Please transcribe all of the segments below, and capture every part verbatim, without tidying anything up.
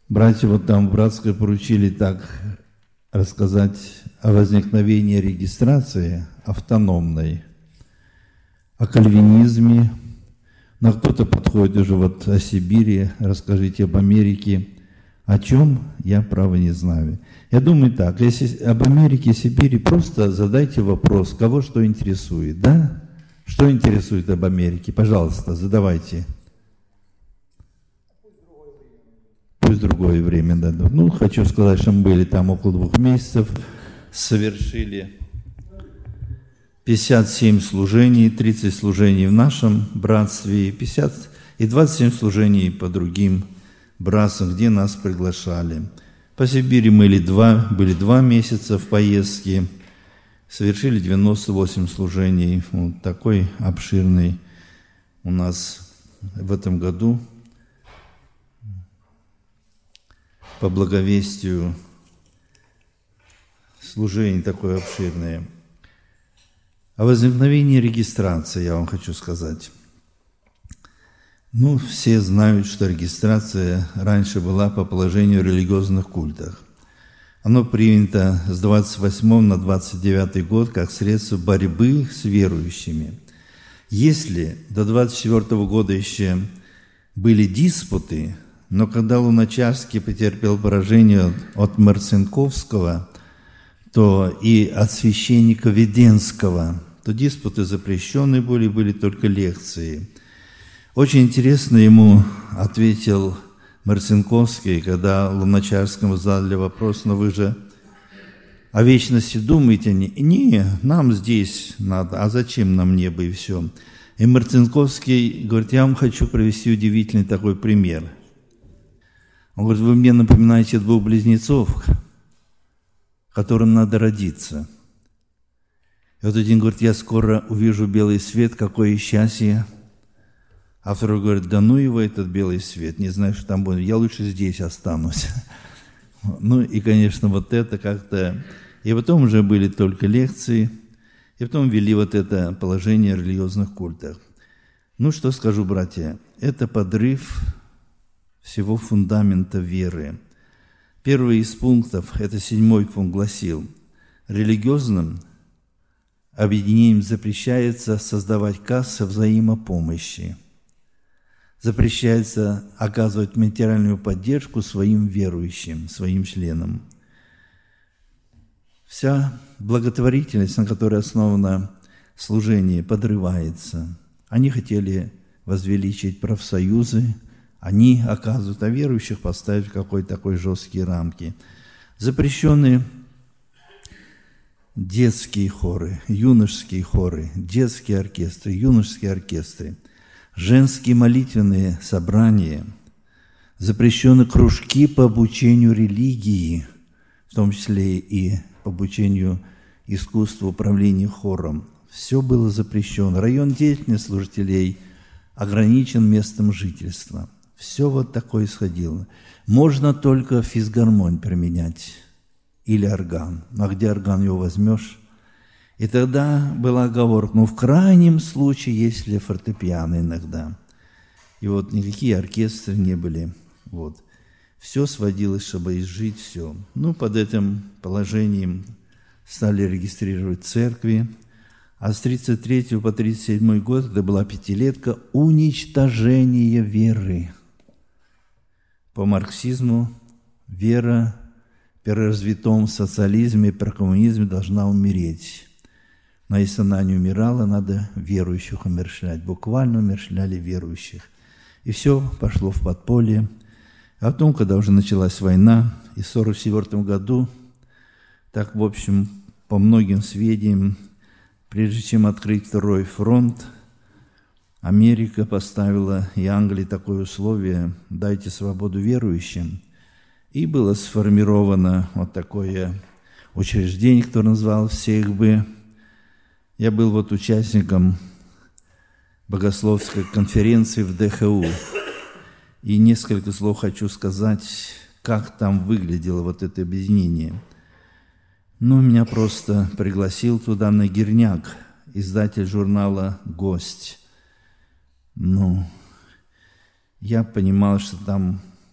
Братья вот там в братской поручили так рассказать о возникновении регистрации автономной, о кальвинизме. Но кто-то подходит уже вот о Сибири, расскажите об Америке. О чем, я, право, не знаю. Я думаю так, если об Америке и Сибири, просто задайте вопрос, кого что интересует, да? Что интересует об Америке? Пожалуйста, задавайте. Пусть другое время дадут. Ну, хочу сказать, что мы были там около двух месяцев, совершили пятьдесят семь служений, тридцать служений в нашем братстве, пятьдесят и двадцать семь служений по другим братствам, где нас приглашали. По Сибири мы были два, были два месяца в поездке, совершили девяносто восемь служений. Вот такой обширный у нас в этом году по благовестию служение такое обширное. О возникновении регистрации я вам хочу сказать. Ну, все знают, что регистрация раньше была по положению в религиозных культах. Оно принято с двадцать восьмого на двадцать девятый год как средство борьбы с верующими. Если до двадцать четвёртого года еще были диспуты, но когда Луначарский потерпел поражение от Марцинковского, то и от священника Веденского, то диспуты запрещены были, были только лекции. Очень интересно ему ответил Марцинковский, когда Луначарскому задали вопрос: но вы же о вечности думаете? Не, не, нам здесь надо, а зачем нам небо и все? И Марцинковский говорит: я вам хочу привести удивительный такой пример. Он говорит: вы мне напоминаете двух близнецов, которым надо родиться. И вот один говорит: я скоро увижу белый свет, какое счастье. А второй говорит: да ну его этот белый свет, не знаю, что там будет, я лучше здесь останусь. Ну и, конечно, вот это как-то... И потом уже были только лекции, и потом ввели вот это положение в религиозных культах. Ну что скажу, братья, это подрыв всего фундамента веры. Первый из пунктов, это седьмой пункт, гласил: религиозным объединением запрещается создавать кассы взаимопомощи. Запрещается оказывать материальную поддержку своим верующим, своим членам. Вся благотворительность, на которой основано служение, подрывается. Они хотели возвеличить профсоюзы, они оказывают, а верующих поставить в какой-то такой жесткие рамки. Запрещены детские хоры, юношеские хоры, детские оркестры, юношеские оркестры, женские молитвенные собрания, запрещены кружки по обучению религии, в том числе и по обучению искусству управления хором. Все было запрещено. Район деятельности служителей ограничен местом жительства. Все вот такое исходило. Можно только физгармонь применять или орган. А где орган его возьмешь? И тогда была оговорка: ну, в крайнем случае, если фортепиано иногда. И вот никакие оркестры не были. Вот. Все сводилось, чтобы изжить все. Ну, под этим положением стали регистрировать церкви. А с тридцать третьего по тридцать седьмой год, это была пятилетка, уничтожение веры. По марксизму вера в переразвитом социализме, прокоммунизме должна умереть. Но если она не умирала, надо верующих умерщвлять. Буквально умерщвляли верующих. И все пошло в подполье. А потом, когда уже началась война, и в сорок четвёртом году, так, в общем, по многим сведениям, прежде чем открыть второй фронт, Америка поставила и Англия такое условие: дайте свободу верующим. И было сформировано вот такое учреждение, которое называлось СЕХБ. Я был вот участником богословской конференции в ДХУ. И несколько слов хочу сказать, как там выглядело вот это объединение. Ну, меня просто пригласил туда Нагирняк, издатель журнала «Гость». Ну, я понимал, что там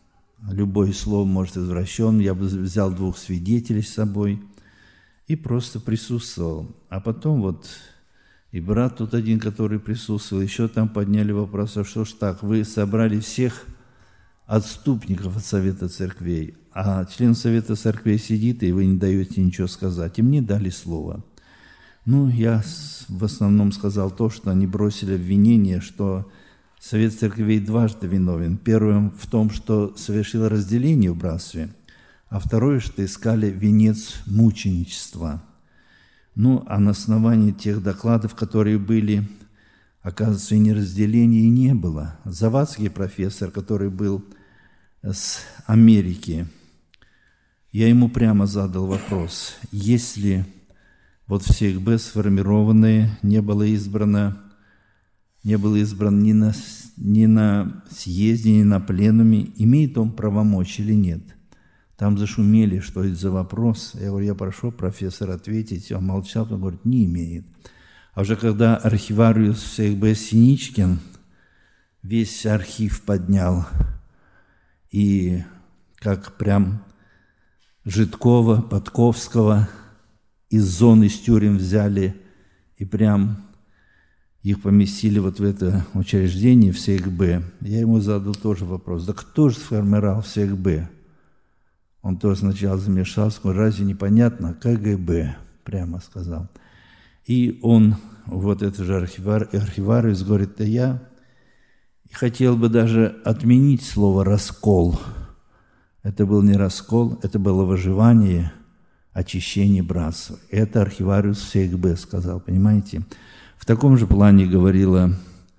любое слово может извращен. Я бы взял двух свидетелей с собой и просто присутствовал. А потом вот и брат тут один, который присутствовал, еще там подняли вопрос, а что ж так, вы собрали всех отступников от Совета Церквей, а член Совета Церквей сидит, и вы не даете ничего сказать. И мне дали слово. Ну, я в основном сказал то, что они бросили обвинение, что Совет Церквей дважды виновен. Первым в том, что совершил разделение в братстве, а второе, что искали венец мученичества. Ну, а на основании тех докладов, которые были, оказывается, и ни разделения и не было. Завадский профессор, который был с Америки, я ему прямо задал вопрос, если вот в СЕГБ сформированные не было избрано, не был избран ни на, ни на съезде, ни на пленуме, имеет он правомочия или нет? Там зашумели, что это за вопрос. Я говорю, я прошу профессора ответить. Он молчал, он говорит, не имеет. А уже когда архивариус СЕГБ Синичкин весь архив поднял, и как прям Житкова, Подковского из зоны с тюрем взяли и прям их поместили вот в это учреждение, в СЕГБ. Я ему задал тоже вопрос, да кто же сформировал СЕГБ? Он тоже сначала замешался, сказал, разве непонятно? КГБ, прямо сказал. И он, вот этот же архивар, архивариус, говорит, да я хотел бы даже отменить слово «раскол». Это был не раскол, это было выживание, очищение братства. Это архивариус СЕГБ сказал, понимаете? В таком же плане говорила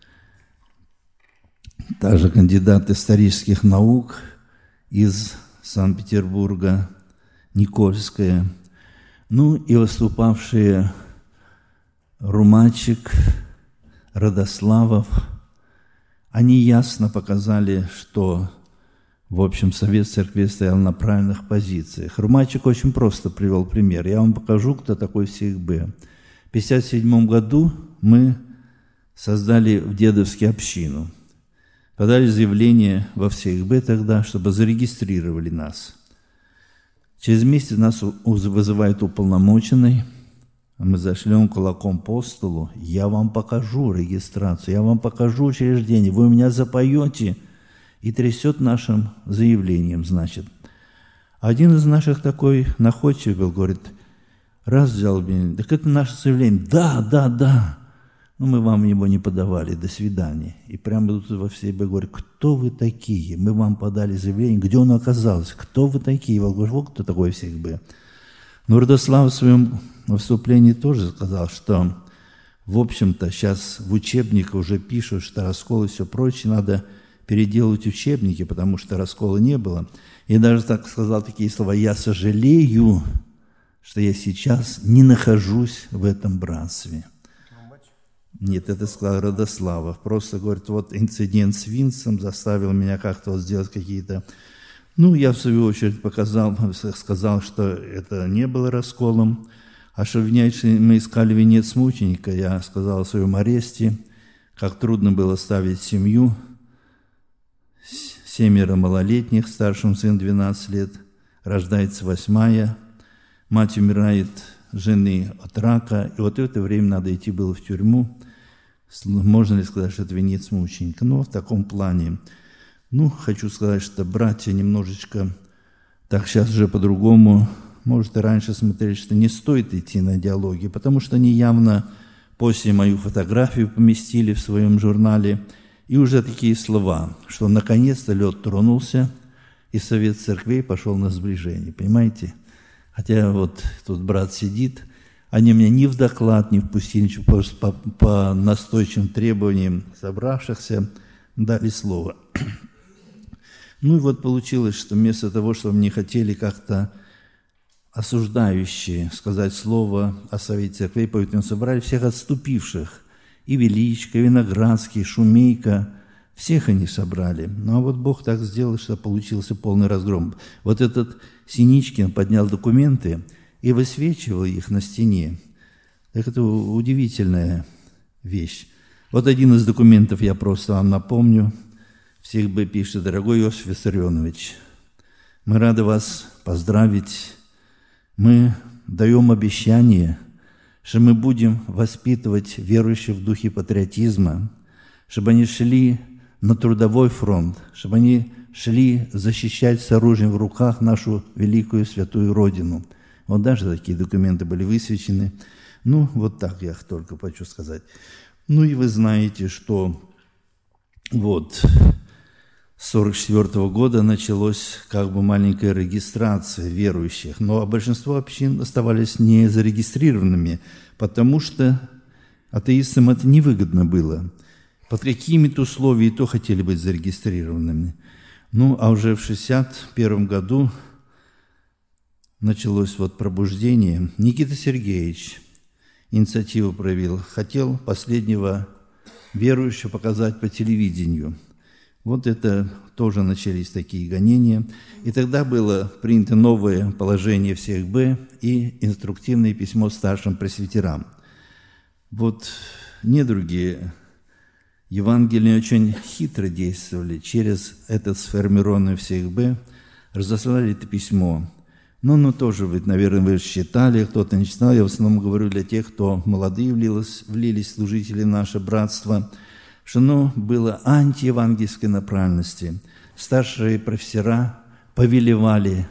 та же кандидат исторических наук из Санкт-Петербурга, Никольская, ну и выступавшие Румачик, Родославов, они ясно показали, что, в общем, Совет Церкви стоял на правильных позициях. Румачик очень просто привел пример. Я вам покажу, кто такой СЕГБ. В пятьдесят седьмом году мы создали в Дедовске общину. Подали заявление во СЕГБ тогда, чтобы зарегистрировали нас. Через месяц нас вызывает уполномоченный, мы зашлем кулаком по столу, я вам покажу регистрацию, я вам покажу учреждение, вы у меня запоете, и трясет нашим заявлением, значит. Один из наших такой находчивый был, говорит, раз взял меня, так это наше заявление, да, да, да. Ну, мы вам его не подавали, до свидания. И прямо тут во всей бы говорят, кто вы такие? Мы вам подали заявление, где оно оказалось? Кто вы такие? Я говорю, вот кто такой СЕГБ. Но Родослав в своем выступлении тоже сказал, что, в общем-то, сейчас в учебниках уже пишут, что раскол и все прочее, надо переделать учебники, потому что раскола не было. И даже так сказал такие слова, я сожалею, что я сейчас не нахожусь в этом братстве. Нет, это сказал Родославов. Просто, говорит, вот инцидент с Винцем заставил меня как-то вот сделать какие-то... Ну, я в свою очередь показал, сказал, что это не было расколом. А что мы искали венец мученика, я сказал о своем аресте, как трудно было ставить семью, семеро малолетних, старшим сын двенадцать лет, рождается восьмая, мать умирает жены от рака, и вот в это время надо идти было в тюрьму. Можно ли сказать, что это венец мученика? Ну, в таком плане. Ну, хочу сказать, что братья немножечко, так сейчас уже по-другому, может, и раньше смотрели, что не стоит идти на диалоги, потому что они явно после мою фотографию поместили в своем журнале, и уже такие слова, что наконец-то лед тронулся, и Совет Церквей пошел на сближение, понимаете? Хотя вот тут брат сидит, они меня ни в доклад не впустили, по, по, по настойчивым требованиям собравшихся дали слово. Ну и вот получилось, что вместо того, чтобы мне хотели как-то осуждающие сказать слово о Совете Церквей, поэтому собрали всех отступивших, и Величко, и Виноградский, и Шумейко, всех они собрали. Ну а вот Бог так сделал, что получился полный разгром. Вот этот Синичкин поднял документы и высвечивал их на стене. Так это удивительная вещь. Вот один из документов я просто вам напомню. Всех бы пишет, дорогой Иосиф Виссарионович, Мы рады вас поздравить. Мы даем обещание, что мы будем воспитывать верующих в духе патриотизма, чтобы они шли на трудовой фронт, чтобы они шли защищать с оружием в руках нашу великую святую Родину. Вот даже такие документы были высвечены. Ну, вот так я только хочу сказать. Ну и вы знаете, что вот с сорок четвёртого года началась как бы маленькая регистрация верующих, но большинство общин оставались не зарегистрированными, потому что атеистам это невыгодно было. Под какими-то условиями то хотели быть зарегистрированными. Ну, а уже в шестьдесят первом году началось вот пробуждение. Никита Сергеевич инициативу проявил, хотел последнего верующего показать по телевидению. Вот это тоже начались такие гонения. И тогда было принято новое положение всех Б и инструктивное письмо старшим пресвитерам. Вот недруги Евангелие очень хитро действовали. Через этот сформированный всех Б разослали это письмо. Ну, ну, тоже, вы, наверное, вы читали, кто-то не читал. Я в основном говорю для тех, кто молодые влились, влились служители в наше братство, что оно было антиевангельской направленности. Старшие профессора повелевали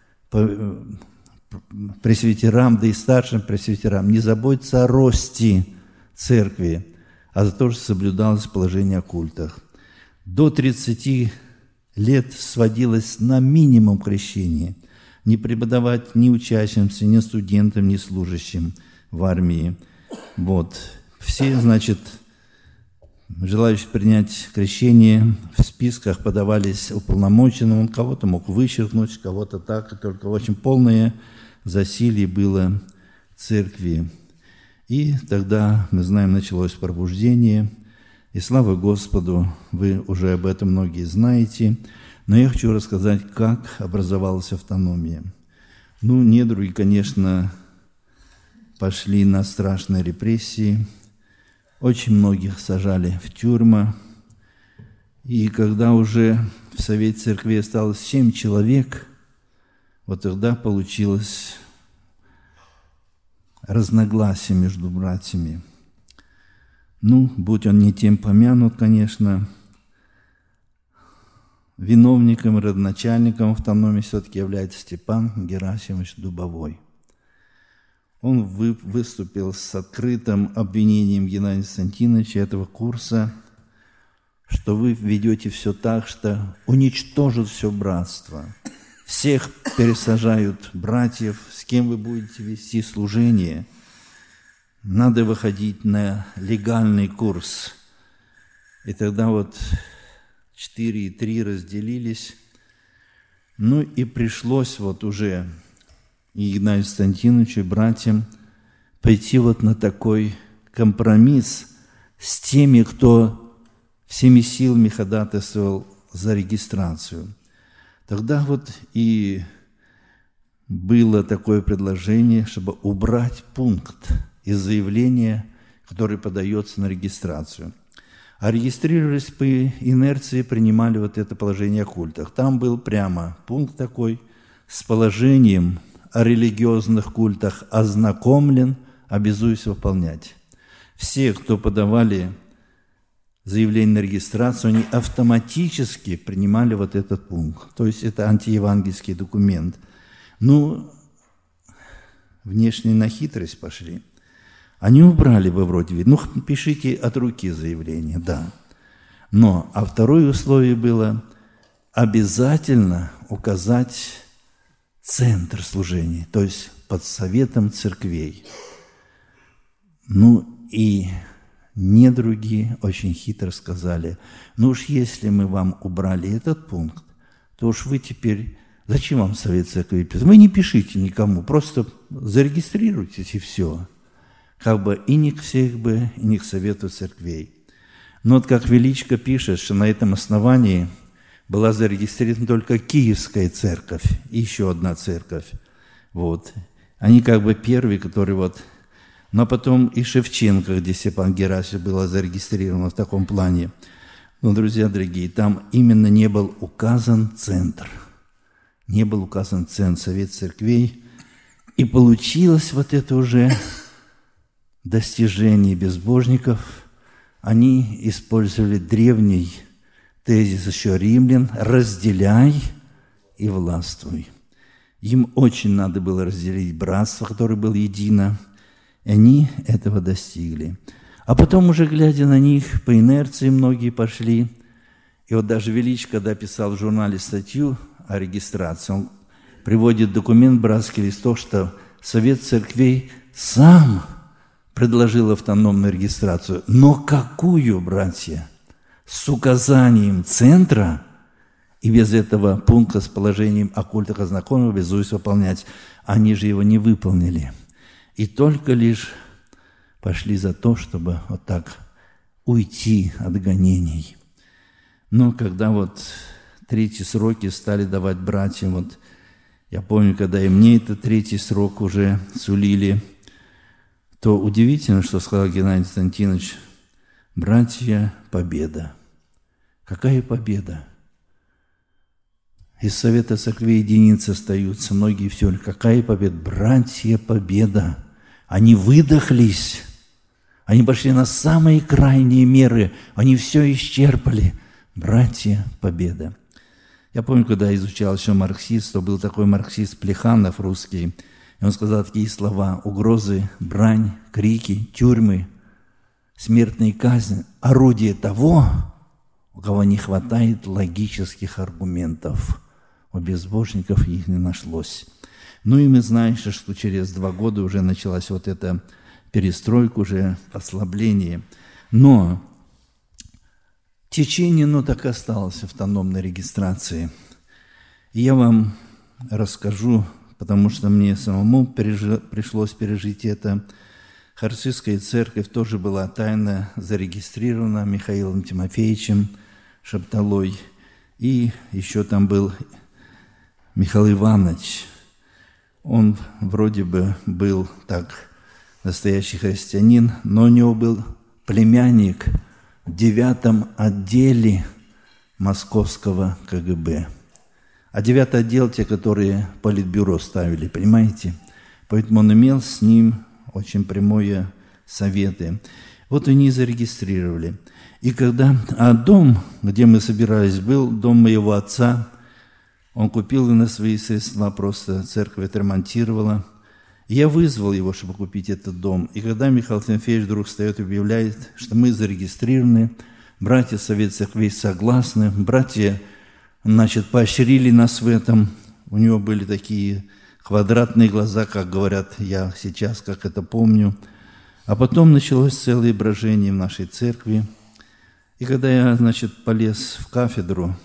пресвитерам, да и старшим пресвитерам не заботиться о росте церкви, а за то, что соблюдалось положение о культах. До тридцати лет сводилось на минимум крещения. Не преподавать ни учащимся, ни студентам, ни служащим в армии. Вот. Все, значит, желающие принять крещение в списках подавались уполномоченным. Он кого-то мог вычеркнуть, кого-то так. И только очень полное засилье было в церкви. И тогда, мы знаем, началось пробуждение. И слава Господу, вы уже об этом многие знаете. Но я хочу рассказать, как образовалась автономия. Ну, недруги, конечно, пошли на страшные репрессии. Очень многих сажали в тюрьмы. И когда уже в Совете Церкви осталось семь человек, вот тогда получилось разногласие между братьями. Ну, будь он не тем помянут, конечно, виновником и родоначальником автономии все-таки является Степан Герасимович Дубовой. Он вы, выступил с открытым обвинением Геннадия Константиновича этого курса, что вы ведете все так, что уничтожат все братство. Всех пересажают братьев, с кем вы будете вести служение. Надо выходить на легальный курс. И тогда вот четыре и три разделились. Ну и пришлось вот уже и Геннадию Константиновичу, и братьям пойти вот на такой компромисс с теми, кто всеми силами ходатайствовал за регистрацию. Тогда вот и было такое предложение, чтобы убрать пункт из заявления, который подается на регистрацию. А регистрировались по инерции, принимали вот это положение о культах. Там был прямо пункт такой с положением о религиозных культах ознакомлен, обязуюсь выполнять. Все, кто подавали заявление на регистрацию, они автоматически принимали вот этот пункт. То есть это антиевангельский документ. Ну, внешне на хитрость пошли. Они убрали бы вроде, ну, пишите от руки заявление, да. Но, а второе условие было обязательно указать центр служения, то есть под советом церквей. Ну, и недруги очень хитро сказали, ну уж если мы вам убрали этот пункт, то уж вы теперь, зачем вам совет церкви писать? Вы не пишите никому, просто зарегистрируйтесь и все. Как бы и не к всех бы, и не к совету церквей. Но вот как Величко пишет, что на этом основании была зарегистрирована только Киевская церковь и еще одна церковь. Вот. Они как бы первые, которые вот... Но потом и Шевченко, где Степан Герасимович была зарегистрирована в таком плане. Но, друзья дорогие, там именно не был указан центр. не был указан цен Совет Церквей. И получилось вот это уже достижение безбожников. Они использовали древний тезис еще римлян «разделяй и властвуй». Им очень надо было разделить братство, которое было едино, и они этого достигли. А потом, уже глядя на них, по инерции многие пошли. И вот даже Велич, когда писал в журнале статью о регистрации, он приводит документ «Братский листок», что Совет Церквей сам предложил автономную регистрацию. Но какую, братья? С указанием центра и без этого пункта с положением оккультных ознакомленных обязуюсь выполнять. Они же его не выполнили. И только лишь пошли за то, чтобы вот так уйти от гонений. Но когда вот третьи сроки стали давать братьям, вот я помню, когда и мне этот третий срок уже сулили, то удивительно, что сказал Геннадий Константинович: братья, победа. Какая победа? Из Совета Церквей единицы остаются, многие все. Какая победа? Братья, победа. Они выдохлись. Они пошли на самые крайние меры. Они все исчерпали. Братья, победа. Я помню, когда изучал еще марксист, был такой марксист Плеханов русский, и он сказал такие слова: угрозы, брань, крики, тюрьмы, смертные казни – орудие того, у кого не хватает логических аргументов. У безбожников их не нашлось. Ну и мы знаем, что через два года уже началась вот эта перестройка, уже послабление. Но течение, ну, так и осталось автономной регистрации. И я вам расскажу, потому что мне самому пережи, пришлось пережить это. Харцизская церковь тоже была тайно зарегистрирована Михаилом Тимофеевичем Шапталой. И еще там был Михаил Иванович. Он вроде бы был так настоящий христианин, но у него был племянник в девятом отделе московского ка гэ бэ. А девятый отдел, те, которые политбюро ставили, понимаете? Поэтому он имел с ним очень прямые советы. Вот они зарегистрировали. И когда... А дом, где мы собирались, был дом моего отца. Он купил на свои средства, просто церковь отремонтировала. Я вызвал его, чтобы купить этот дом. И когда Михаил Тимофеевич вдруг встает и объявляет, что мы зарегистрированы, братья Совет Церквей согласны, братья, значит, поощрили нас в этом. У него были такие квадратные глаза, как говорят я сейчас, как это помню. А потом началось целое брожение в нашей церкви. И когда я, значит, полез в кафедру,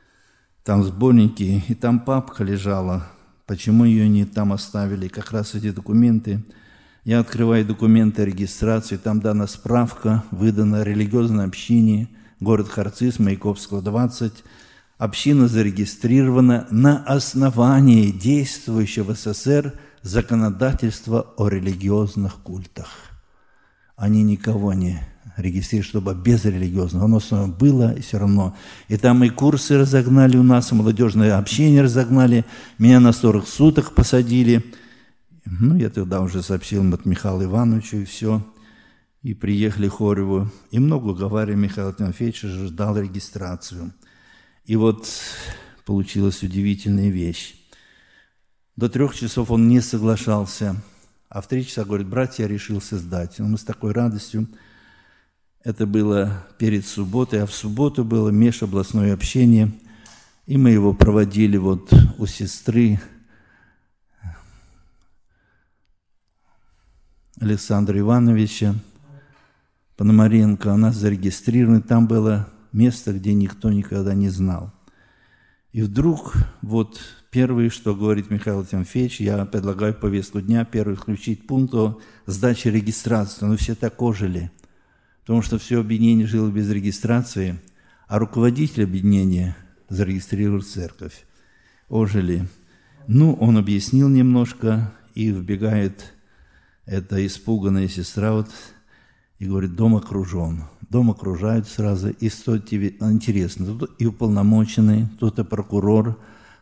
там сборники, и там папка лежала, почему ее не там оставили, как раз эти документы. Я открываю документы о регистрации, там дана справка, выдана религиозной общине, город Харциз, Маяковского, двадцать. Община зарегистрирована на основании действующего в эс эс эс эр законодательства о религиозных культах. Они никого не регистрируют, чтобы без религиозного. Оно самое было и все равно. И там и курсы разогнали у нас, и молодежное общение разогнали. Меня на сорок суток посадили. Ну, я тогда уже сообщил от Михаила Ивановича, и все. И приехали в Хореву. И много говорили, Михаил Тимофеевич ждал регистрацию. И вот получилась удивительная вещь. До трех часов он не соглашался. А в три часа говорит: братья, я решился сдать. Но мы с такой радостью. Это было перед субботой, а в субботу было межобластное общение. И мы его проводили вот у сестры Александра Ивановича Пономаренко. Она зарегистрирована. Там было место, где никто никогда не знал. И вдруг вот первое, что говорит Михаил Тимофеевич, я предлагаю повестку дня, первый включить пункт о сдаче регистрации. Но все так ожили, потому что все объединение жило без регистрации, а руководитель объединения зарегистрировал церковь. Ожили. Ну, он объяснил немножко, и вбегает эта испуганная сестра вот, и говорит: дом окружен. Дом окружают сразу, и что тебе интересно, тут и уполномоченный, тут и прокурор,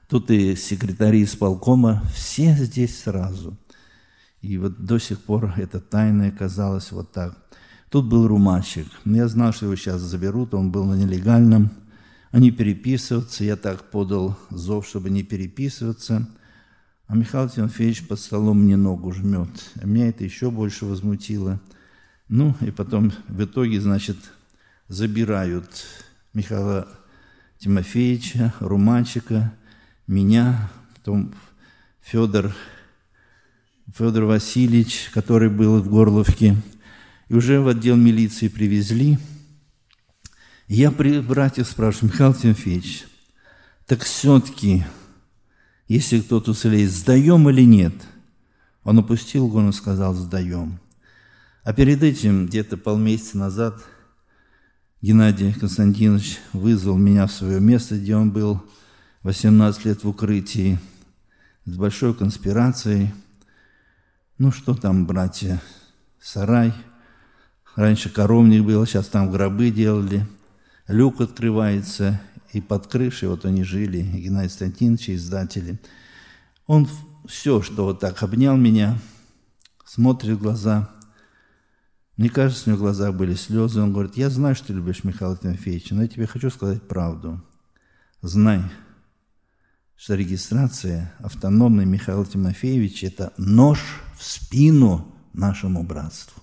Тут и секретари исполкома, все здесь сразу. И вот до сих пор это тайное казалось вот так. Тут был румачик. Я знал, что его сейчас заберут, он был на нелегальном. Они переписываются, я так подал зов, чтобы не переписываться. А Михаил Тимофеевич под столом мне ногу жмет. А меня это еще больше возмутило. Ну, и потом в итоге, значит, забирают Михаила Тимофеевича, румачика, меня, потом Федор, Федор Васильевич, который был в Горловке, и уже в отдел милиции привезли. И я при братьях спрашиваю: Михаил Тимофеевич, так все-таки, если кто-то уцелеет, сдаем или нет? Он опустил голову и сказал: сдаем. А перед этим, где-то полмесяца назад, Геннадий Константинович вызвал меня в свое место, где он был восемнадцать лет в укрытии, с большой конспирацией. Ну, что там, братья, сарай. Раньше коровник был, сейчас там гробы делали. Люк открывается, и под крышей вот они жили, Геннадий Константинович, издатели. Он все, что вот так обнял меня, смотрит в глаза. Мне кажется, у него в глазах были слезы. Он говорит: я знаю, что ты любишь Михаила Тимофеевича, но я тебе хочу сказать правду. Знай, что регистрация автономной Михаила Тимофеевича – это нож в спину нашему братству.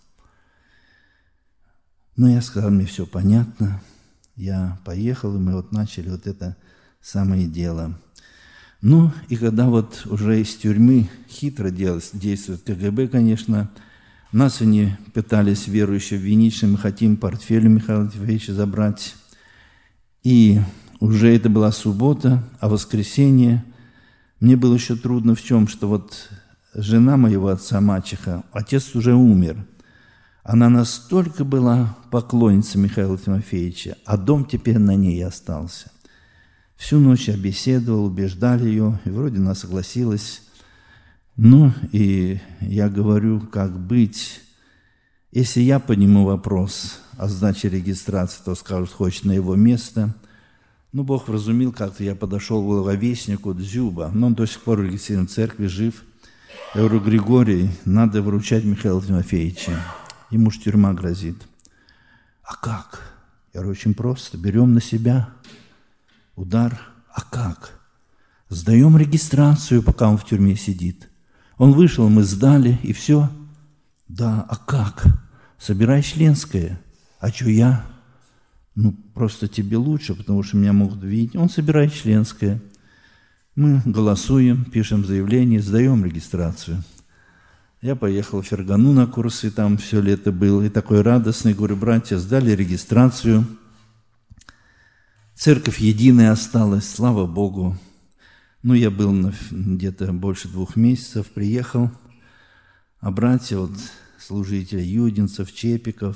Ну, я сказал, мне все понятно. Я поехал, и мы вот начали вот это самое дело. Ну, и когда вот уже из тюрьмы хитро действует КГБ, конечно, нас они пытались, верующие, обвинить, что мы хотим портфель Михаила Тимофеевича забрать. И уже это была суббота, а воскресенье мне было еще трудно в чем, что вот жена моего отца, мачеха, отец уже умер. Она настолько была поклонницей Михаила Тимофеевича, а дом теперь на ней остался. Всю ночь я беседовал, убеждали ее, и вроде она согласилась. Ну, и я говорю, как быть. Если я подниму вопрос о сдаче регистрации, то скажут, хочет на его место. Ну, Бог вразумил, как-то я подошел к благовестнику Дзюба, но он до сих пор регистрирован в церкви, жив. Я говорю: Григорий, надо выручать Михаила Тимофеевича. Ему ж тюрьма грозит. А как? Я говорю: очень просто. Берем на себя удар. А как? Сдаем регистрацию, пока он в тюрьме сидит. Он вышел, мы сдали, и все. Да, а как? Собирай членское. А что я? Ну, просто тебе лучше, потому что меня могут видеть. Он собирает членское. Мы голосуем, пишем заявление, сдаем регистрацию. Я поехал в Фергану на курсы, там все лето был, и такой радостный, говорю: братья, сдали регистрацию. Церковь единая осталась, слава Богу. Ну, я был где-то больше двух месяцев, приехал, а братья, вот, служители Юдинцев, Чепиков,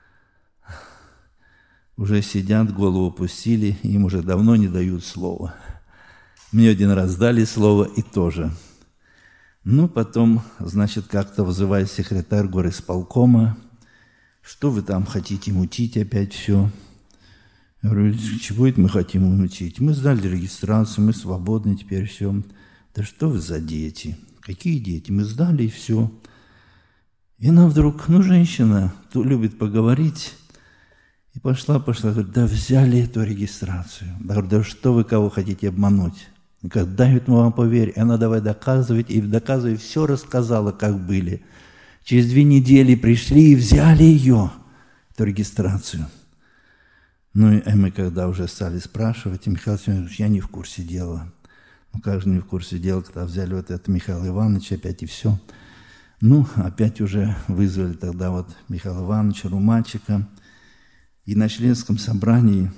уже сидят, голову опустили, им уже давно не дают слова. Мне один раз дали слово, и тоже. Ну, потом, значит, как-то вызывает секретарь горисполкома: что вы там хотите мутить опять все? Я говорю: чего это мы хотим мутить? Мы сдали регистрацию, мы свободны теперь, все. Да что вы за дети? Какие дети? Мы сдали, и все. И она вдруг, ну, женщина, кто любит поговорить, и пошла, пошла, говорит: да взяли эту регистрацию. Я говорю: да что вы кого хотите обмануть? Как дают, мы вам поверь. И она давай доказывать, и доказывая, все рассказала, как были. Через две недели пришли и взяли ее, эту регистрацию. Ну, и мы когда уже стали спрашивать, и Михаил Семенович: я не в курсе дела. Ну, как же не в курсе дела, когда взяли вот это Михаила Ивановича опять, и все. Ну, опять уже вызвали тогда вот Михаила Ивановича, румачика. И на членском собрании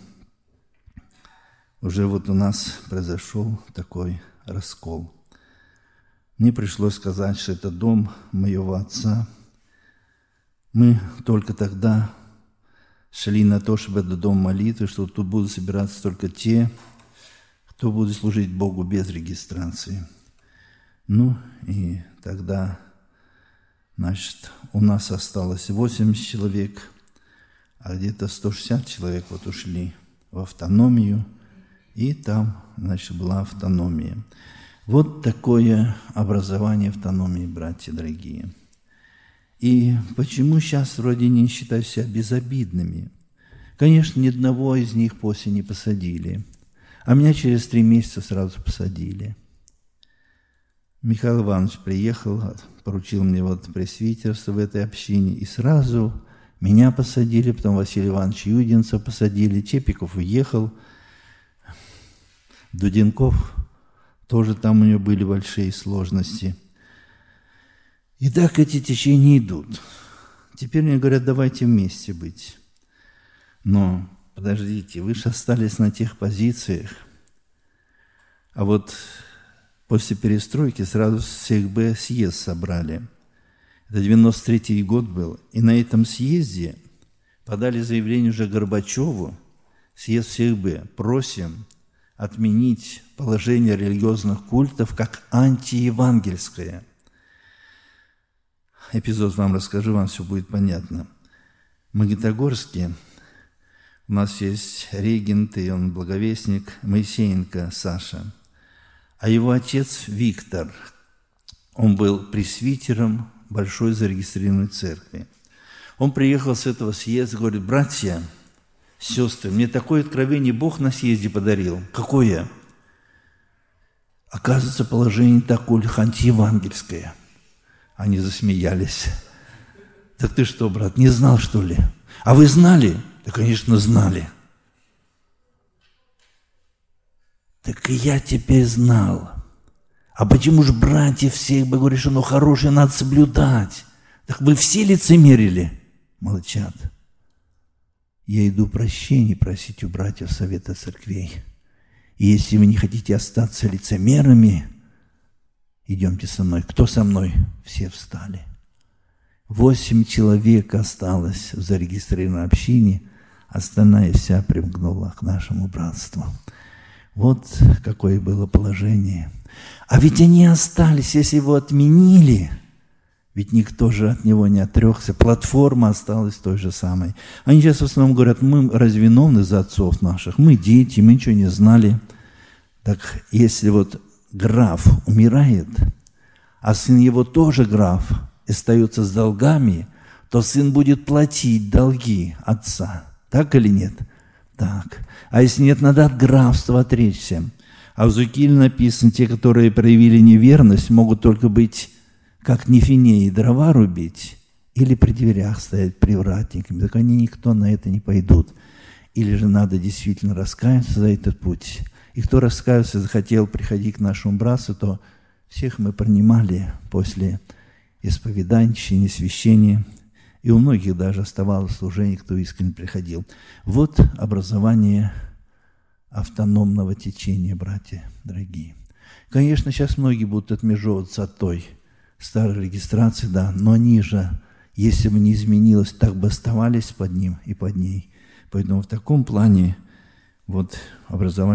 уже вот у нас произошел такой раскол. Мне пришлось сказать, что это дом моего отца. Мы только тогда шли на то, чтобы это дом молитвы, что тут будут собираться только те, кто будет служить Богу без регистрации. Ну, и тогда, значит, у нас осталось восемьдесят человек, а где-то сто шестьдесят человек вот ушли в автономию, и там, значит, была автономия. Вот такое образование автономии, братья дорогие. И почему сейчас вроде не считают себя безобидными? Конечно, ни одного из них после не посадили. А меня через три месяца сразу посадили. Михаил Иванович приехал, поручил мне вот пресвитерство в этой общине, и сразу меня посадили, потом Василия Ивановича Юдинца посадили, Чепиков уехал, Дуденков, тоже там у него были большие сложности. И так эти течения идут. Теперь мне говорят, давайте вместе быть. Но подождите, вы же остались на тех позициях, а вот после перестройки сразу с СХБ съезд собрали. Это девяносто третий год был. И на этом съезде подали заявление уже Горбачеву, съезд СХБ, просим отменить положение религиозных культов как антиевангельское. Эпизод вам расскажу, вам все будет понятно. В Магнитогорске у нас есть регент, и он благовестник, Моисеенко Саша. А его отец Виктор, он был пресвитером большой зарегистрированной церкви. Он приехал с этого съезда, говорит, братья, сестры, мне такое откровение Бог на съезде подарил. Какое? Оказывается, положение такое антиевангельское. Они засмеялись. Так ты что, брат, не знал, что ли? А вы знали? Да, конечно, знали. Так и я теперь знал. А почему же братья всех бы говорят, что оно хорошее, надо соблюдать? Так вы все лицемерили? Молчат. Я иду прощения просить у братьев Совета Церквей. И если вы не хотите остаться лицемерами, идемте со мной. Кто со мной? Все встали. Восемь человек осталось в зарегистрированной общине, остальная вся примкнула к нашему братству. Вот какое было положение. А ведь они остались, если его отменили, ведь никто же от него не отрекся, платформа осталась той же самой. Они сейчас в основном говорят, мы разве виновны за отцов наших? Мы дети, мы ничего не знали. Так если вот граф умирает, а сын его тоже граф, и остается с долгами, то сын будет платить долги отца. Так или нет? Так. А если нет, надо от графства отречься. А в Зукиле написано, те, которые проявили неверность, могут только быть, как Нефинеи, дрова рубить или при дверях стоять привратниками. Так они никто на это не пойдут. Или же надо действительно раскаяться за этот путь. И кто раскаялся, захотел приходить к нашему братству, то всех мы принимали после исповедания, чтения священия. И у многих даже оставалось служение, кто искренне приходил. Вот образование автономного течения, братья дорогие. Конечно, сейчас многие будут отмежевываться от той старой регистрации, да, но они же, если бы не изменилось, так бы оставались под ним и под ней. Поэтому в таком плане вот образование